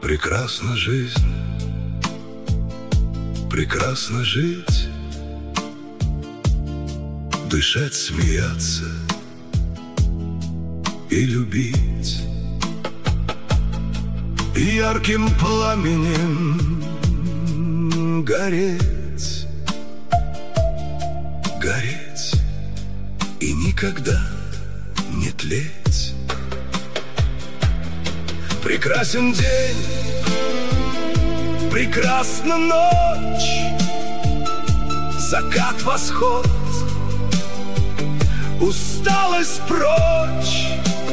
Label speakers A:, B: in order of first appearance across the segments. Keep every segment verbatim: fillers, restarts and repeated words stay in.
A: Прекрасна жизнь, прекрасно жить, дышать, смеяться и любить. И ярким пламенем гореть, гореть и никогда не тлеть. Прекрасен день, прекрасна ночь, закат, восход, усталость прочь.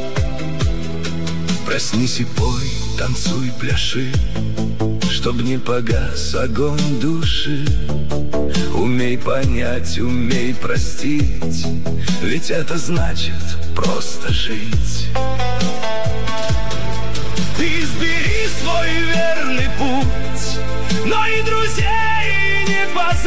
A: Проснись и пой, танцуй, пляши, чтоб не погас огонь души. Умей понять, умей простить, ведь это значит просто жить. Ты избери свой верный путь, но и друзей не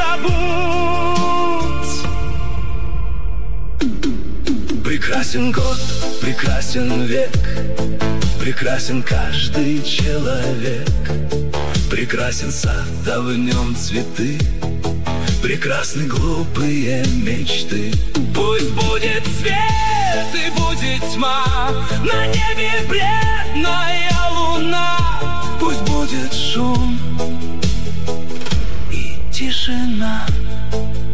A: позабудь. Прекрасен год, прекрасен век, прекрасен каждый человек. Прекрасен сад, а в нем цветы, прекрасны глупые мечты. Пусть будет свет и будет тьма, на небе бледная луна. Пусть будет шум и тишина.